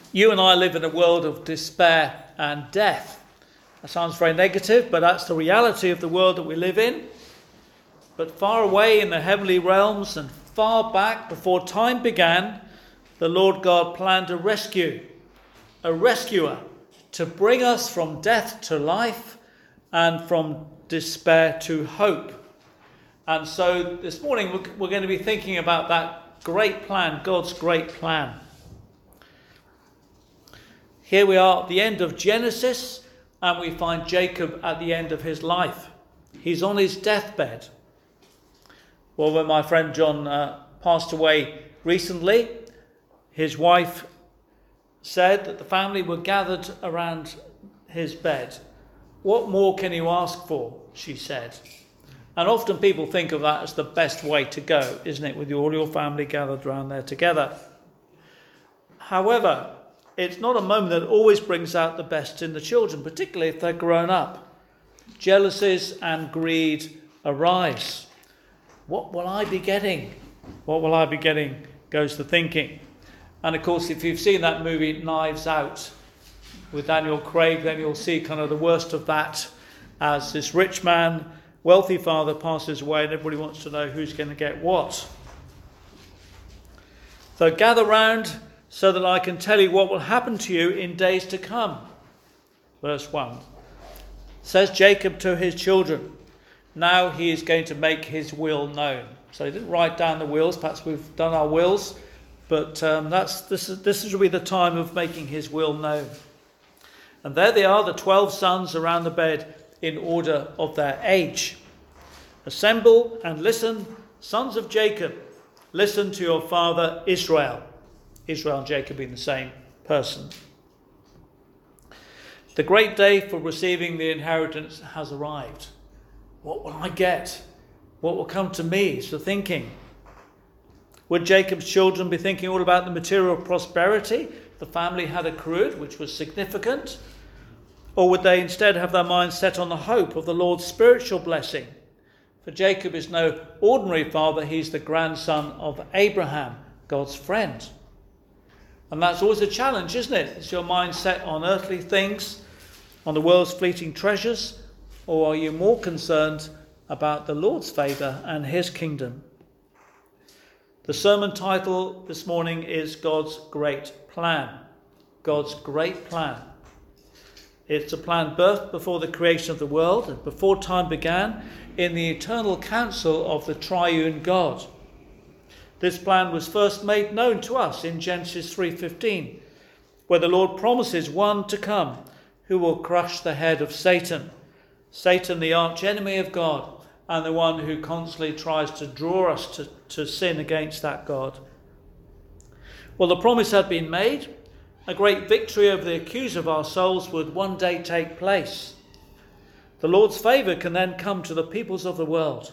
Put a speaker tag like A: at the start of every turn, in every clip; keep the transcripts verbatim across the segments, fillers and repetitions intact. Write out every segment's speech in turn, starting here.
A: You and I live in a world of despair and death. That sounds very negative, but that's the reality of the world that we live in. But far away in the heavenly realms and far back before time began, the Lord God planned a rescue, a rescuer, to bring us from death to life and from despair to hope. And so this morning we're going to be thinking about that great plan, God's great plan. Here we are at the end of Genesis, and we find Jacob at the end of his life. He's on his deathbed. Well, when my friend John uh, passed away recently, his wife said that the family were gathered around his bed. What more can you ask for, she said. And often people think of that as the best way to go, isn't it, with all your family gathered around there together. However, it's not a moment that always brings out the best in the children, particularly if they're grown up. Jealousies and greed arise. What will I be getting? What will I be getting goes the thinking. And of course, if you've seen that movie Knives Out with Daniel Craig, then you'll see kind of the worst of that as this rich man, wealthy father passes away and everybody wants to know who's going to get what. So gather round so that I can tell you what will happen to you in days to come. Verse one. Says Jacob to his children, now he is going to make his will known. So he didn't write down the wills, perhaps we've done our wills, but um, that's this is this will be the time of making his will known. And there they are, the twelve sons around the bed in order of their age. Assemble and listen, sons of Jacob, listen to your father Israel. Israel and Jacob being the same person. The great day for receiving the inheritance has arrived. What will I get? What will come to me is the thinking. Would Jacob's children be thinking all about the material prosperity the family had accrued, which was significant? Or would they instead have their minds set on the hope of the Lord's spiritual blessing? For Jacob is no ordinary father, he's the grandson of Abraham, God's friend. And that's always a challenge, isn't it? Is your mind set on earthly things, on the world's fleeting treasures, or are you more concerned about the Lord's favour and his kingdom? The sermon title this morning is God's Great Plan. God's Great Plan. It's a plan birthed before the creation of the world and before time began in the eternal counsel of the triune God. This plan was first made known to us in Genesis three fifteen, where the Lord promises one to come who will crush the head of Satan. Satan, the archenemy of God, and the one who constantly tries to draw us to, to sin against that God. Well, the promise had been made. A great victory over the accuser of our souls would one day take place. The Lord's favour can then come to the peoples of the world.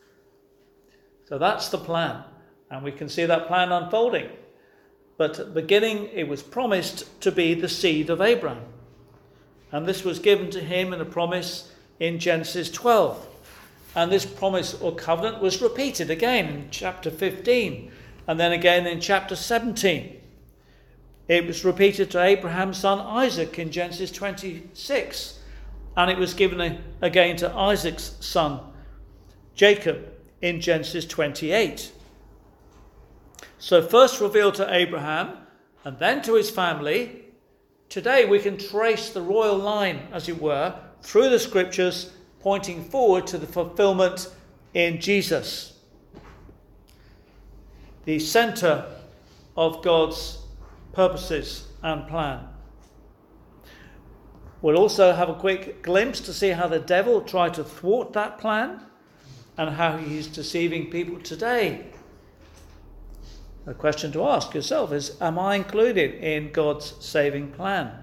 A: So that's the plan. And we can see that plan unfolding. But at the beginning, it was promised to be the seed of Abraham. And this was given to him in a promise in Genesis twelve. And this promise or covenant was repeated again in chapter fifteen. And then again in chapter seventeen. It was repeated to Abraham's son Isaac in Genesis twenty-six. And it was given again to Isaac's son Jacob in Genesis twenty-eight. So first revealed to Abraham and then to his family, today we can trace the royal line, as it were, through the scriptures, pointing forward to the fulfillment in Jesus. The centre of God's purposes and plan. We'll also have a quick glimpse to see how the devil tried to thwart that plan and how he's deceiving people today. The question to ask yourself is, am I included in God's saving plan?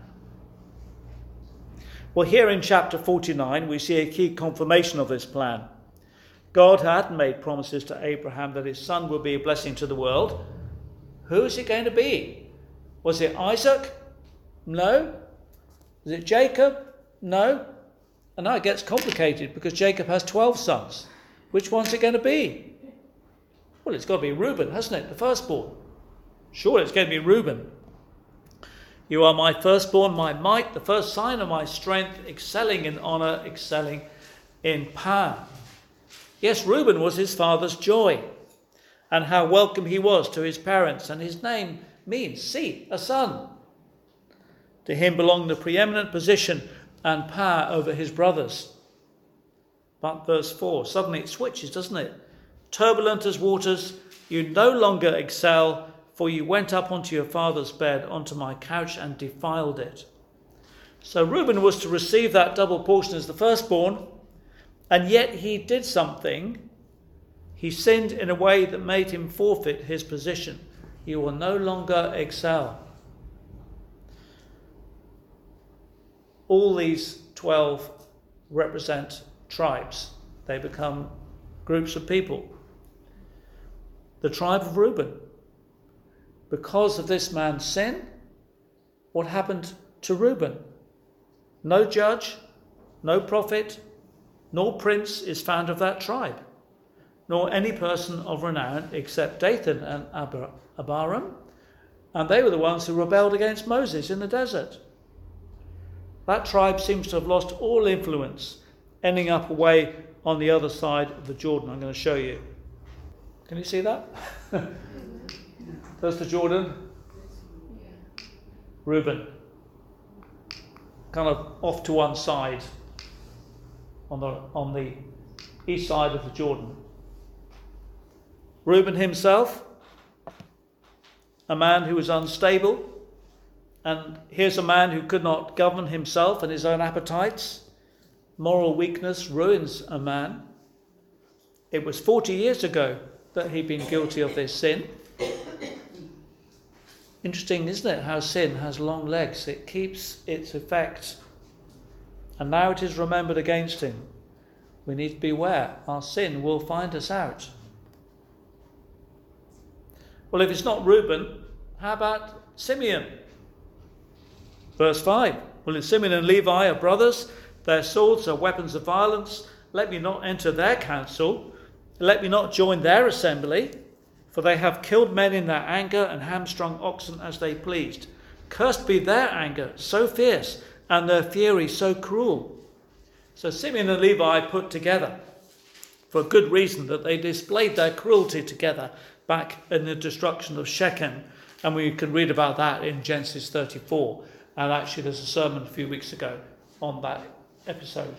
A: Well, here in chapter forty-nine, we see a key confirmation of this plan. God had made promises to Abraham that his son would be a blessing to the world. Who is it going to be? Was it Isaac? No. Was it Jacob? No. And now it gets complicated because Jacob has twelve sons. Which one's it going to be? Well, it's got to be Reuben, hasn't it? The firstborn. Sure, it's going to be Reuben. You are my firstborn, my might, the first sign of my strength, excelling in honour, excelling in power. Yes, Reuben was his father's joy, and how welcome he was to his parents, and his name means, see, a son. To him belonged the preeminent position and power over his brothers. But verse four, suddenly it switches, doesn't it? Turbulent as waters, you no longer excel, for you went up onto your father's bed, onto my couch, and defiled it. So Reuben was to receive that double portion as the firstborn, and yet he did something. He sinned in a way that made him forfeit his position. He will no longer excel. All these twelve represent tribes. They become groups of people. The tribe of Reuben. Because of this man's sin, what happened to Reuben? No judge, no prophet, nor prince is found of that tribe, nor any person of renown except Dathan and Ab- Abiram, and they were the ones who rebelled against Moses in the desert. That tribe seems to have lost all influence, ending up away on the other side of the Jordan. I'm going to show you. Can you see that? There's the Jordan. Reuben. Kind of off to one side on the on the east side of the Jordan. Reuben himself, a man who was unstable, and here's a man who could not govern himself and his own appetites. Moral weakness ruins a man. It was forty years ago that he'd been guilty of this sin. Interesting, isn't it, how sin has long legs? It keeps its effect. And now it is remembered against him. We need to beware. Our sin will find us out. Well, if it's not Reuben, how about Simeon? Verse five. Well, in Simeon and Levi are brothers. Their swords are weapons of violence. Let me not enter their council. Let me not join their assembly. For they have killed men in their anger and hamstrung oxen as they pleased. Cursed be their anger, so fierce, and their fury so cruel. So Simeon and Levi put together, for a good reason, that they displayed their cruelty together back in the destruction of Shechem. And we can read about that in Genesis thirty-four. And actually there's a sermon a few weeks ago on that episode.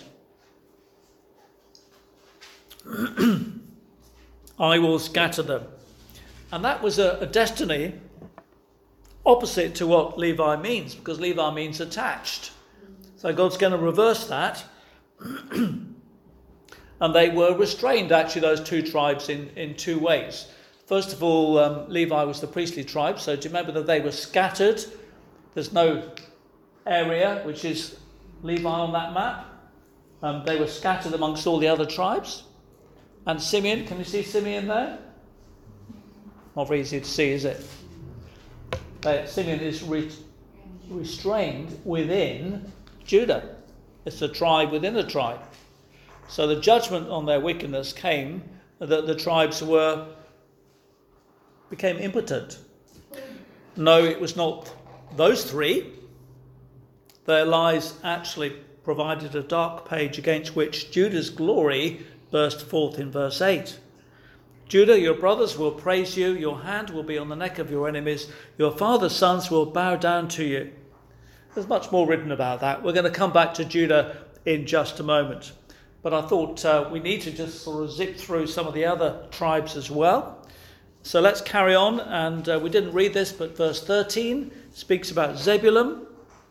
A: I will scatter them. And that was a, a destiny opposite to what Levi means, because Levi means attached. So God's going to reverse that. And they were restrained, actually, those two tribes, in, in two ways. First of all, um, Levi was the priestly tribe. So do you remember that they were scattered? There's no area which is Levi on that map. Um, they were scattered amongst all the other tribes. And Simeon, can you see Simeon there? Not very easy to see, is it? Uh, Simeon is re- restrained within Judah. It's a tribe within a tribe. So the judgment on their wickedness came that the tribes were became impotent. No, it was not those three. Their lies actually provided a dark page against which Judah's glory burst forth in verse eight. Judah, your brothers will praise you, your hand will be on the neck of your enemies, your father's sons will bow down to you. There's much more written about that. We're going to come back to Judah in just a moment. But I thought uh, we need to just sort of zip through some of the other tribes as well. So let's carry on. And uh, we didn't read this, but verse thirteen speaks about Zebulun.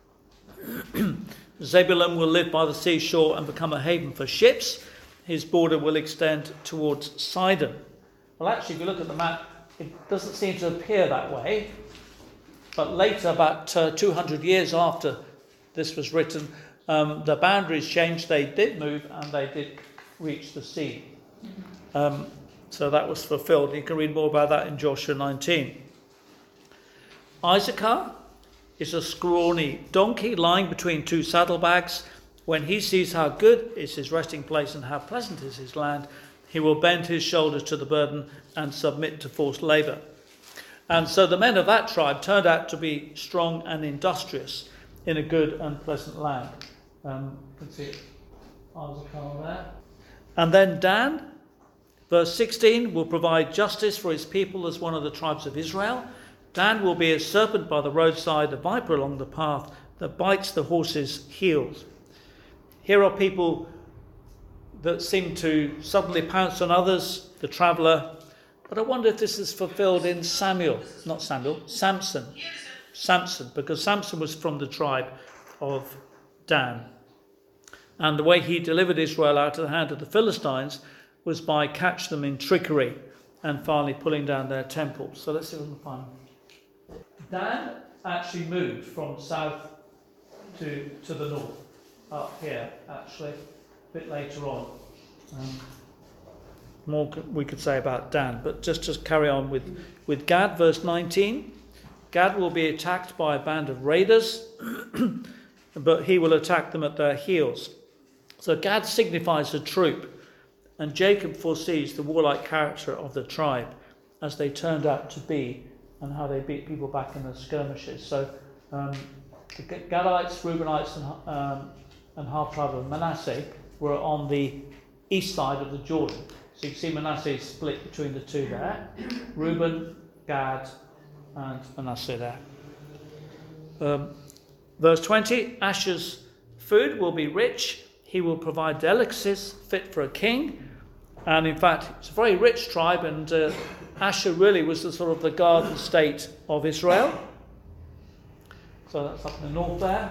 A: Zebulun will live by the seashore and become a haven for ships. His border will extend towards Sidon. Well, actually, if you look at the map, it doesn't seem to appear that way. But later, about uh, two hundred years after this was written, um, the boundaries changed. They did move and they did reach the sea. Um, so that was fulfilled. You can read more about that in Joshua nineteen. Issachar is a scrawny donkey lying between two saddlebags. When he sees how good is his resting place and how pleasant is his land, he will bend his shoulders to the burden and submit to forced labour. And so the men of that tribe turned out to be strong and industrious in a good and pleasant land. Um, you can see it. There. And then Dan, verse sixteen, will provide justice for his people as one of the tribes of Israel. Dan will be a serpent by the roadside, a viper along the path that bites the horse's heels. Here are people that seem to suddenly pounce on others, the traveller. But I wonder if this is fulfilled in Samuel, not Samuel, Samson. Samson, because Samson was from the tribe of Dan. And the way he delivered Israel out of the hand of the Philistines was by catch them in trickery and finally pulling down their temple. So let's see if we can find them. Dan actually moved from south to, to the north, up here actually, a bit later on. Um, more we could say about Dan, but just to carry on with, with Gad, verse nineteen. Gad will be attacked by a band of raiders, but he will attack them at their heels. So Gad signifies a troop, and Jacob foresees the warlike character of the tribe as they turned out to be and how they beat people back in the skirmishes. So um, the Gadites, Reubenites and, um, and half tribe of Manasseh were on the east side of the Jordan. So you can see Manasseh is split between the two there. Reuben, Gad and Manasseh there. Um, verse twenty, Asher's food will be rich. He will provide delicacies fit for a king. And in fact, it's a very rich tribe, and uh, Asher really was the sort of the garden state of Israel. So that's up in the north there.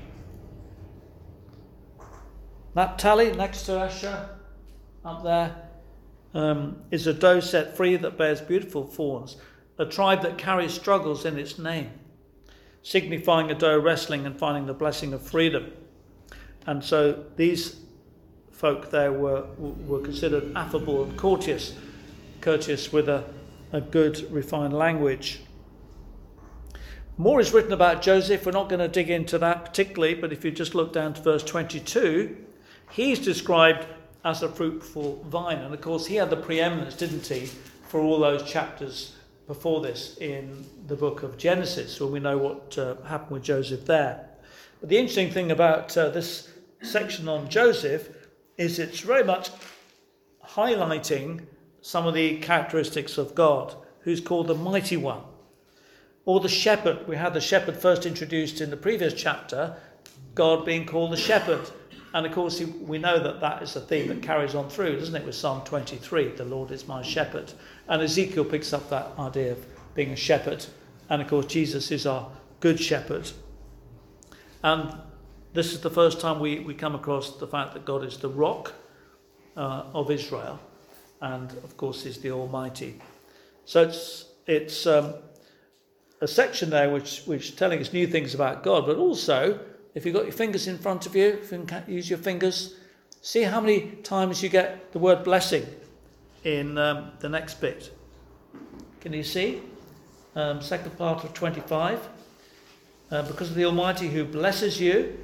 A: Naphtali, next to Asher, up there, um, is a doe set free that bears beautiful fawns, a tribe that carries struggles in its name, signifying a doe wrestling and finding the blessing of freedom. And so these folk there were were considered affable and courteous, courteous with a, a good, refined language. More is written about Joseph. We're not going to dig into that particularly, but if you just look down to verse twenty-two, he's described as a fruitful vine. And of course, he had the preeminence, didn't he, for all those chapters before this in the book of Genesis, so we know what uh, happened with Joseph there. But the interesting thing about uh, this section on Joseph is it's very much highlighting some of the characteristics of God, who's called the Mighty One, or the Shepherd. We had the Shepherd first introduced in the previous chapter, God being called the Shepherd. And of course, we know that that is a theme that carries on through, doesn't it, with Psalm twenty-three, the Lord is my shepherd. And Ezekiel picks up that idea of being a shepherd. And of course, Jesus is our good shepherd. And this is the first time we, we come across the fact that God is the rock uh, of Israel. And of course, is the Almighty. So it's it's um, a section there which, which is telling us new things about God, but also, if you've got your fingers in front of you, if you can use your fingers, see how many times you get the word blessing in um, the next bit. Can you see? Um, second part of twenty-five. Uh, because of the Almighty who blesses you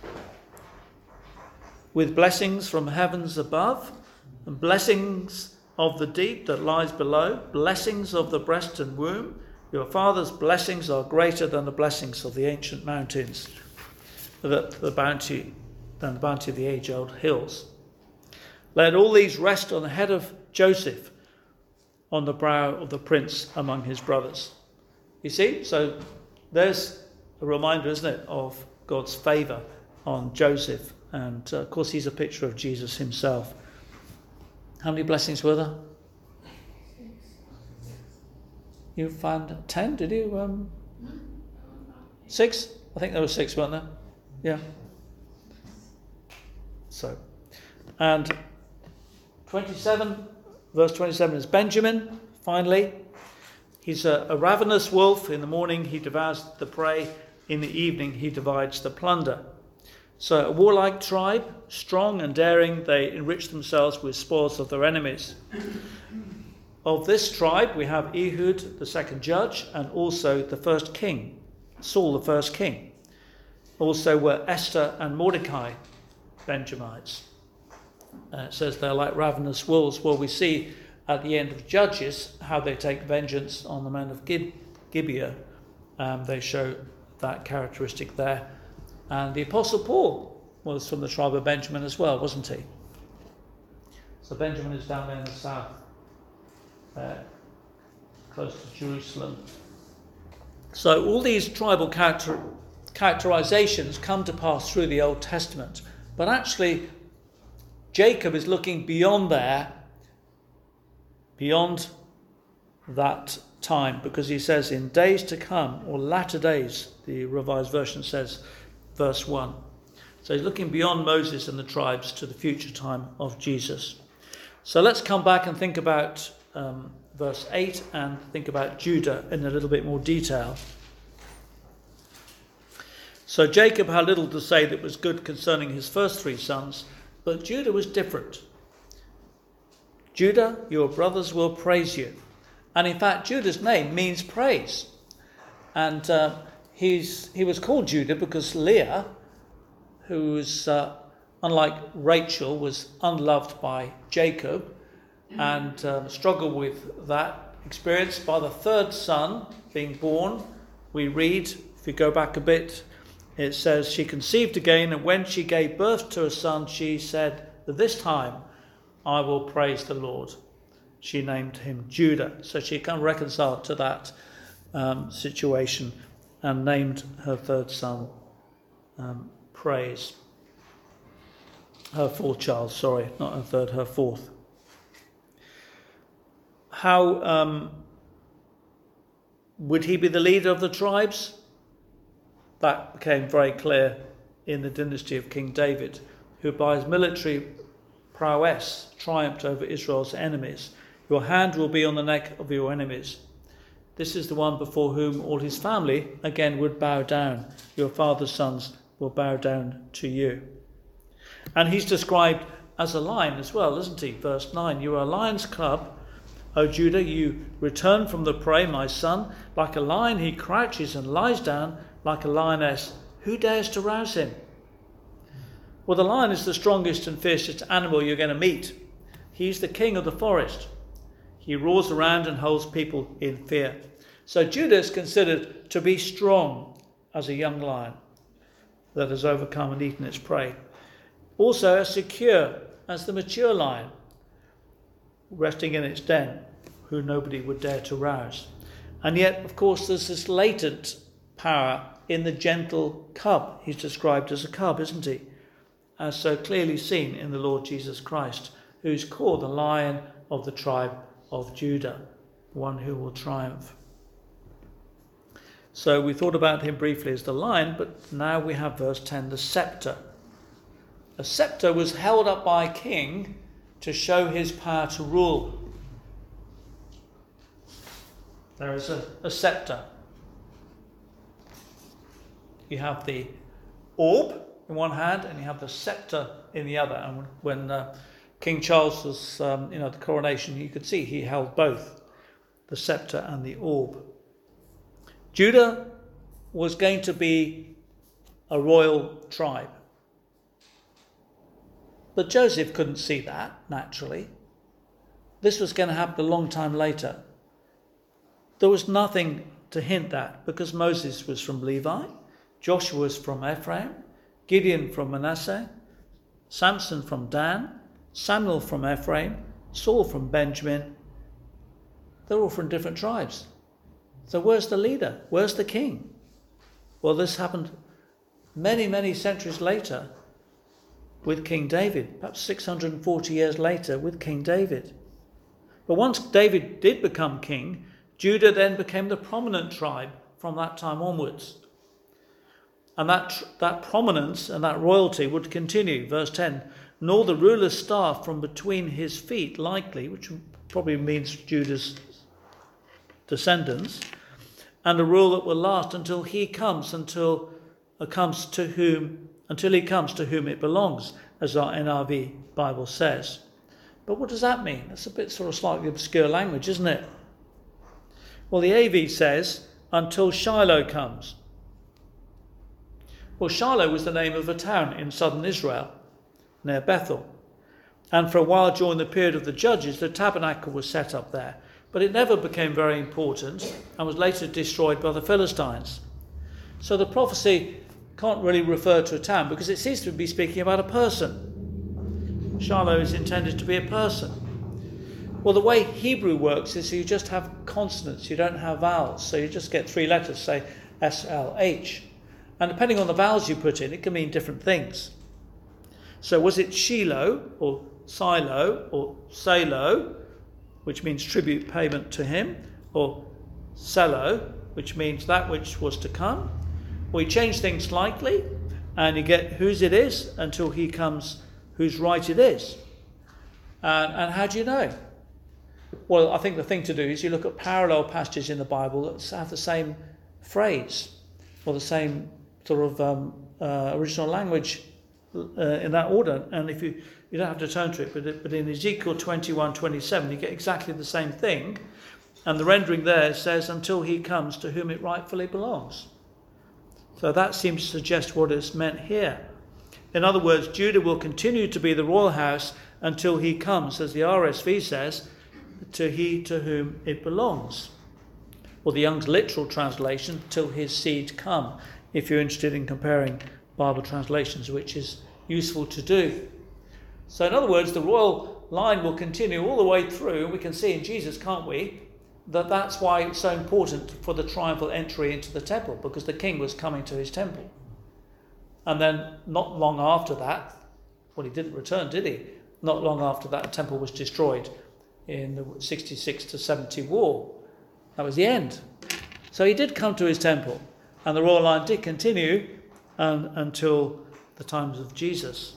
A: with blessings from heavens above, and blessings of the deep that lies below, blessings of the breast and womb. Your Father's blessings are greater than the blessings of the ancient mountains, the, the bounty than the bounty of the age-old hills. Let all these rest on the head of Joseph, on the brow of the prince among his brothers. You see, so there's a reminder, isn't it, of God's favour on Joseph. And uh, of course, he's a picture of Jesus himself. How many blessings were there? You found ten, did you? Um, six? I think there were six, weren't there? Yeah. So, and twenty-seven, verse twenty-seven is Benjamin, finally. He's a, a ravenous wolf. In the morning he devours the prey. In the evening he divides the plunder. So a warlike tribe, strong and daring, they enrich themselves with spoils of their enemies. Of this tribe we have Ehud, the second judge, and also the first king, Saul, the first king. Also were Esther and Mordecai, Benjamites. Uh, it says they're like ravenous wolves. Well, we see at the end of Judges how they take vengeance on the men of Gib- Gibeah. Um, they show that characteristic there. And the Apostle Paul was from the tribe of Benjamin as well, wasn't he? So Benjamin is down there in the south, uh, close to Jerusalem. So all these tribal character, characterizations come to pass through the Old Testament. But actually, Jacob is looking beyond there, beyond that time, because he says in days to come, or latter days, the Revised Version says, verse one. So he's looking beyond Moses and the tribes to the future time of Jesus. So let's come back and think about um, verse eight and think about Judah in a little bit more detail. So Jacob had little to say that was good concerning his first three sons, but Judah was different. Judah, your brothers will praise you. And in fact, Judah's name means praise. And uh, he's he was called Judah because Leah, who was, uh, unlike Rachel, was unloved by Jacob and um, struggled with that experience. By the third son being born, we read, if we go back a bit, it says, she conceived again, and when she gave birth to a son, she said, this time I will praise the Lord. She named him Judah. So she can reconcile to that um, situation and named her third son um, Praise. Her fourth child, sorry, not her third, her fourth. How um, would he be the leader of the tribes? That became very clear in the dynasty of King David, who by his military prowess triumphed over Israel's enemies. Your hand will be on the neck of your enemies. This is the one before whom all his family again would bow down. Your father's sons will bow down to you. And he's described as a lion as well, isn't he? Verse nine, you are a lion's cub, O Judah, you return from the prey, my son. Like a lion he crouches and lies down, like a lioness. Who dares to rouse him? Well, the lion is the strongest and fiercest animal you're going to meet. He's the king of the forest. He roars around and holds people in fear. So Judah is considered to be strong as a young lion that has overcome and eaten its prey. Also as secure as the mature lion, resting in its den, who nobody would dare to rouse. And yet, of course, there's this latent power in the gentle cub. He's described as a cub, isn't he? As so clearly seen in the Lord Jesus Christ, who's called the Lion of the tribe of Judah, one who will triumph. So we thought about him briefly as the lion, but now we have verse ten, the scepter. A scepter was held up by a king to show his power to rule. There is a, a scepter. You have the orb in one hand and you have the scepter in the other. And when, when uh, King Charles was, um, you know, the coronation, you could see he held both, the scepter and the orb. Judah was going to be a royal tribe. But Joseph couldn't see that, naturally. This was going to happen a long time later. There was nothing to hint at, because Moses was from Levi, Joshua was from Ephraim, Gideon from Manasseh, Samson from Dan, Samuel from Ephraim, Saul from Benjamin. They're all from different tribes. So where's the leader? Where's the king? Well, this happened many, many centuries later with King David, perhaps six hundred forty years later with King David. But once David did become king, Judah then became the prominent tribe from that time onwards. And that that prominence and that royalty would continue. Verse ten, nor the ruler's staff from between his feet likely, which probably means Judah's descendants, and a rule that will last until he comes, until uh, comes to whom, until he comes to whom it belongs, as our N I V Bible says. But what does that mean? That's a bit sort of slightly obscure language, isn't it? Well, the A V says, until Shiloh comes. Well, Shiloh was the name of a town in southern Israel, near Bethel. And for a while during the period of the Judges, the tabernacle was set up there. but it never became very important and was later destroyed by the Philistines. So the prophecy can't really refer to a town because it seems to be speaking about a person. Shiloh is intended to be a person. Well, the way Hebrew works is you just have consonants, you don't have vowels, so you just get three letters, say S L H. And depending on the vowels you put in, it can mean different things. So was it Shiloh or Silo or Salo, which means tribute payment to him, or Selo, which means that which was to come? Well, you change things slightly, and you get whose it is until he comes, whose right it is. And, and how do you know? Well, I think the thing to do is you look at parallel passages in the Bible that have the same phrase or the same sort of um, uh, original language uh, in that order. And if you you don't have to turn to it, but, it, but in Ezekiel twenty-one twenty-seven, you get exactly the same thing. And the rendering there says, until he comes to whom it rightfully belongs. So that seems to suggest what is meant here. In other words, Judah will continue to be the royal house until he comes, as the R S V says, to he to whom it belongs. Or the Young's literal translation, till his seed come, if you're interested in comparing Bible translations, which is useful to do. So in other words, the royal line will continue all the way through. We can see in Jesus, can't we, that that's why it's so important for the triumphal entry into the temple, because the king was coming to his temple. And then not long after that, well, he didn't return, did he? Not long after that, the temple was destroyed in the sixty-six to seventy war. That was the end. So he did come to his temple, and the royal line did continue um, until the times of Jesus.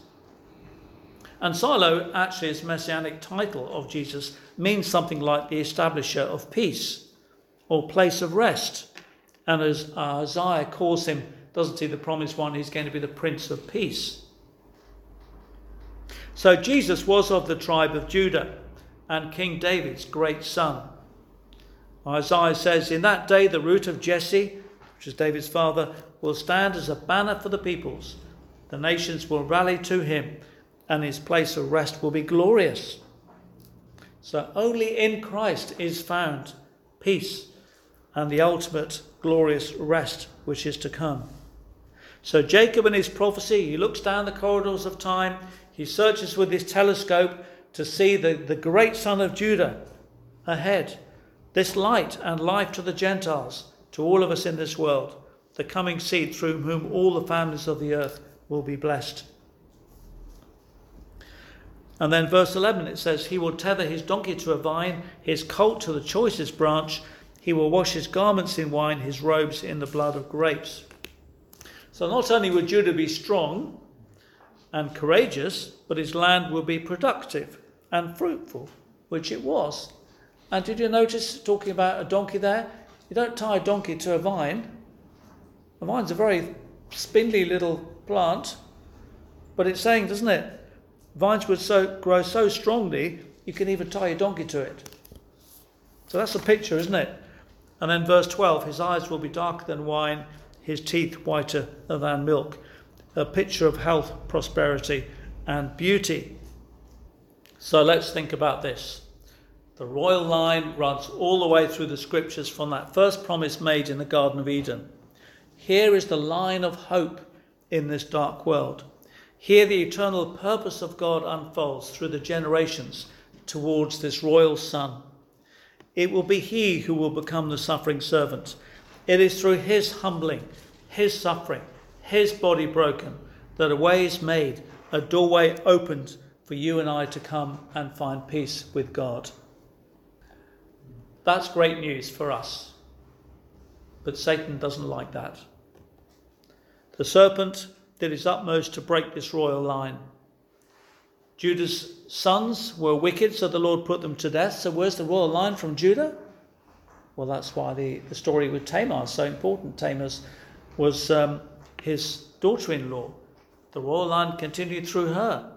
A: And Silo, actually, its messianic title of Jesus, means something like the establisher of peace or place of rest. And as uh, Isaiah calls him, doesn't he, the promised one, he's going to be the Prince of Peace. So Jesus was of the tribe of Judah and King David's great son. Isaiah says, in that day the root of Jesse, which is David's father, will stand as a banner for the peoples. The nations will rally to him, and his place of rest will be glorious. So only in Christ is found peace and the ultimate glorious rest which is to come. So Jacob in his prophecy, he looks down the corridors of time, he searches with his telescope to see the, the great son of Judah ahead, this light and life to the Gentiles, to all of us in this world, the coming seed through whom all the families of the earth will be blessed. And then verse eleven, it says, he will tether his donkey to a vine, his colt to the choicest branch. He will wash his garments in wine, his robes in the blood of grapes. So not only will Judah be strong and courageous, but his land will be productive and fruitful, which it was. And did you notice, talking about a donkey there, you don't tie a donkey to a vine. A vine's a very spindly little plant, but it's saying, doesn't it? Vines would so grow so strongly, you can even tie a donkey to it. So that's a picture, isn't it? And then verse twelve, his eyes will be darker than wine, his teeth whiter than milk. A picture of health, prosperity, and beauty. So let's think about this. The royal line runs all the way through the scriptures from that first promise made in the Garden of Eden. Here is the line of hope in this dark world. Here the eternal purpose of God unfolds through the generations towards this royal son. It will be he who will become the suffering servant. It is through his humbling, his suffering, his body broken, that a way is made, a doorway opened for you and I to come and find peace with God. That's great news for us. But Satan doesn't like that. The serpent did his utmost to break this royal line. Judah's sons were wicked, so the Lord put them to death. So where's the royal line from Judah? Well, that's why the, the story with Tamar is so important. Tamar was um, his daughter-in-law. The royal line continued through her.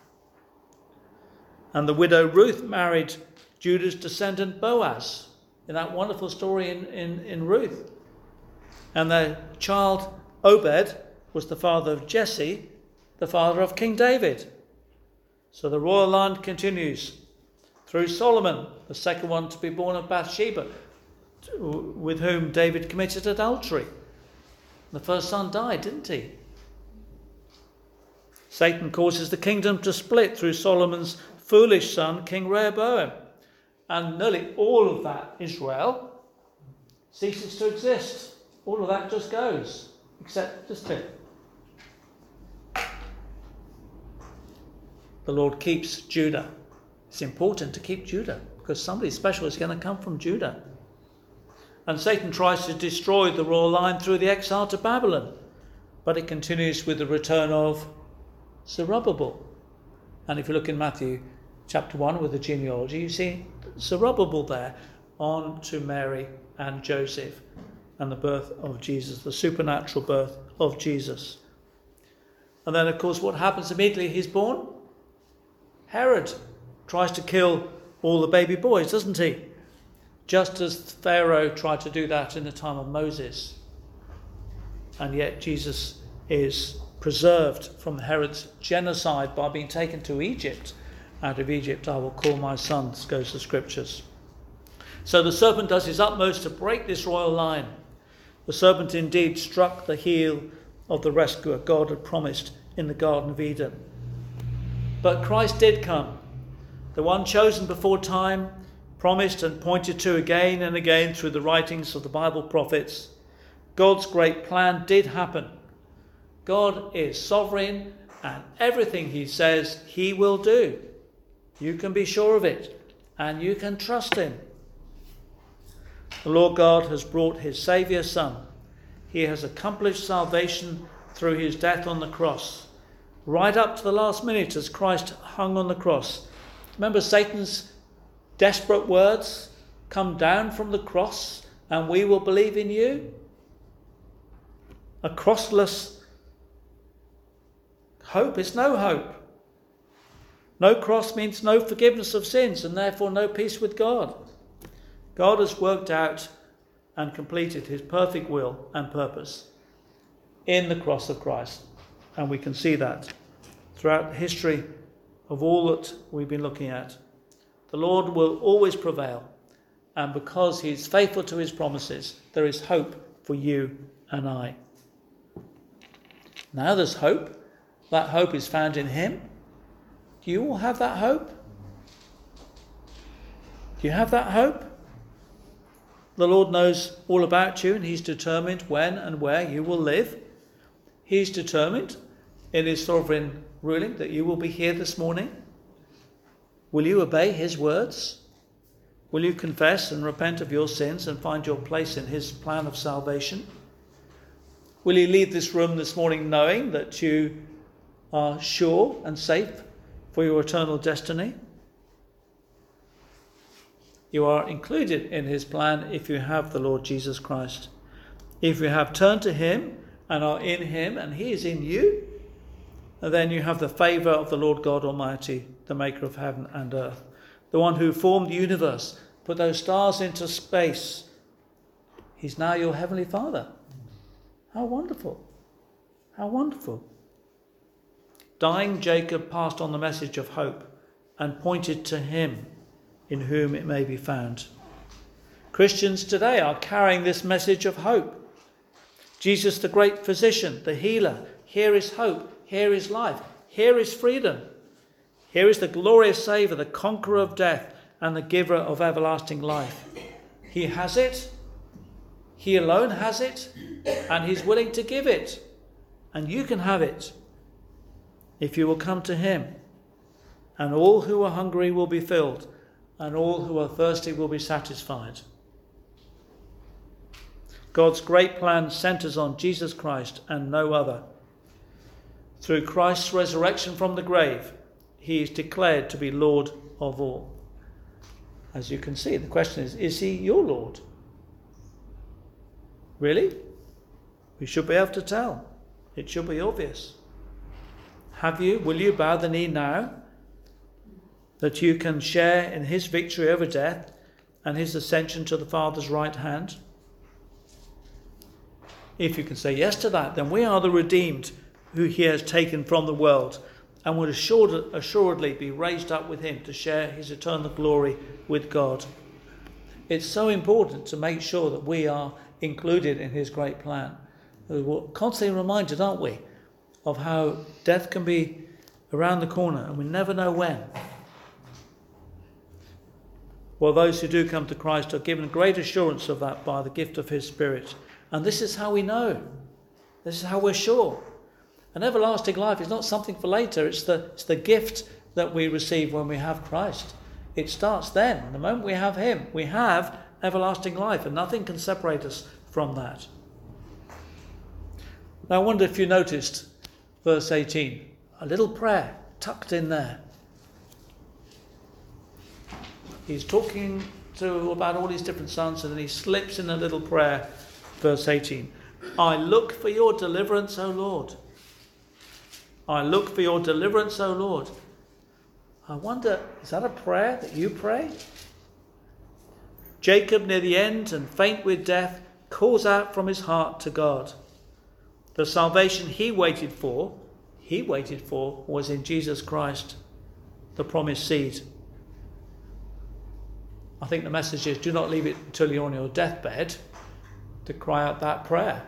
A: And the widow Ruth married Judah's descendant Boaz, in that wonderful story in, in, in Ruth. And their child Obed was the father of Jesse, the father of King David. So the royal line continues through Solomon, the second one to be born of Bathsheba, with whom David committed adultery. The first son died, didn't he? Satan causes the kingdom to split through Solomon's foolish son, King Rehoboam. And nearly all of that Israel ceases to exist. All of that just goes, except just two. The Lord keeps Judah. It's important to keep Judah because somebody special is going to come from Judah. And Satan tries to destroy the royal line through the exile to Babylon. But it continues with the return of Zerubbabel. And if you look in Matthew chapter one with the genealogy, you see Zerubbabel there on to Mary and Joseph and the birth of Jesus, the supernatural birth of Jesus. And then, of course, what happens immediately he's born? Herod tries to kill all the baby boys, doesn't he? Just as Pharaoh tried to do that in the time of Moses. And yet Jesus is preserved from Herod's genocide by being taken to Egypt. Out of Egypt I will call my sons, goes the scriptures. So the serpent does his utmost to break this royal line. The serpent indeed struck the heel of the rescuer God had promised in the Garden of Eden. But Christ did come, the one chosen before time, promised and pointed to again and again through the writings of the Bible prophets. God's great plan did happen. God is sovereign and everything he says he will do. You can be sure of it and you can trust him. The Lord God has brought his Saviour Son. He has accomplished salvation through his death on the cross. Right up to the last minute as Christ hung on the cross. Remember Satan's desperate words? Come down from the cross and we will believe in you. A crossless hope is no hope. No cross means no forgiveness of sins and therefore no peace with God. God has worked out and completed his perfect will and purpose in the cross of Christ. And we can see that throughout the history of all that we've been looking at. The Lord will always prevail. And because he is faithful to his promises, there is hope for you and I. Now there's hope. That hope is found in him. Do you all have that hope? Do you have that hope? The Lord knows all about you and he's determined when and where you will live. He's determined in his sovereign ruling that you will be here this morning. Will you obey his words? Will you confess and repent of your sins and find your place in his plan of salvation? Will you leave this room this morning knowing that you are sure and safe for your eternal destiny? You are included in his plan if you have the Lord Jesus Christ. If you have turned to him and are in him and he is in you, then you have the favour of the Lord God Almighty, the maker of heaven and earth, the one who formed the universe, put those stars into space. He's now your heavenly Father. How wonderful. How wonderful. Dying Jacob passed on the message of hope and pointed to him in whom it may be found. Christians today are carrying this message of hope. Jesus, the great physician, the healer. Here is hope. Here is life. Here is freedom. Here is the glorious Saviour, the conqueror of death and the giver of everlasting life. He has it. He alone has it. And he's willing to give it. And you can have it if you will come to him. And all who are hungry will be filled. And all who are thirsty will be satisfied. God's great plan centres on Jesus Christ and no other. Through Christ's resurrection from the grave, he is declared to be Lord of all. As you can see, the question is, is he your Lord? Really? We should be able to tell. It should be obvious. Have you, will you bow the knee now that you can share in his victory over death and his ascension to the Father's right hand? If you can say yes to that, then we are the redeemed who he has taken from the world and would assured, assuredly be raised up with him to share his eternal glory with God. It's so important to make sure that we are included in his great plan. We're constantly reminded, aren't we, of how death can be around the corner and we never know when. Well, those who do come to Christ are given great assurance of that by the gift of his Spirit. And this is how we know. This is how we're sure. An everlasting life is not something for later. It's the, it's the gift that we receive when we have Christ. It starts then. The moment we have him, we have everlasting life, and nothing can separate us from that. Now, I wonder if you noticed verse eighteen, a little prayer tucked in there. He's talking to about all his different sons, and then he slips in a little prayer. Verse eighteen, I look for your deliverance, O Lord. I look for your deliverance, O Lord. I wonder, is that a prayer that you pray? Jacob, near the end and faint with death, calls out from his heart to God. The salvation he waited for, he waited for, was in Jesus Christ, the promised seed. I think the message is, do not leave it until you're on your deathbed to cry out that prayer.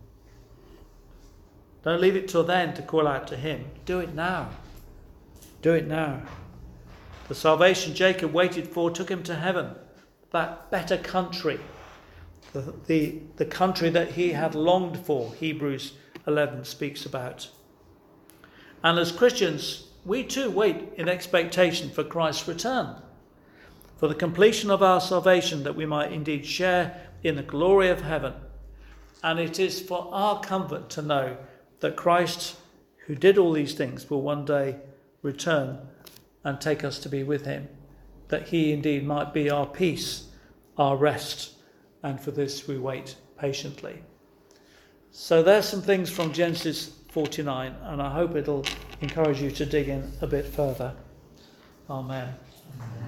A: Don't leave it till then to call out to him. Do it now. Do it now. The salvation Jacob waited for took him to heaven, that better country, the, the, the country that he had longed for, Hebrews eleven speaks about. And as Christians, we too wait in expectation for Christ's return, for the completion of our salvation, that we might indeed share in the glory of heaven. And it is for our comfort to know that Christ, who did all these things, will one day return and take us to be with him, that he indeed might be our peace, our rest, and for this we wait patiently. So there's some things from Genesis forty-nine, and I hope it'll encourage you to dig in a bit further. Amen.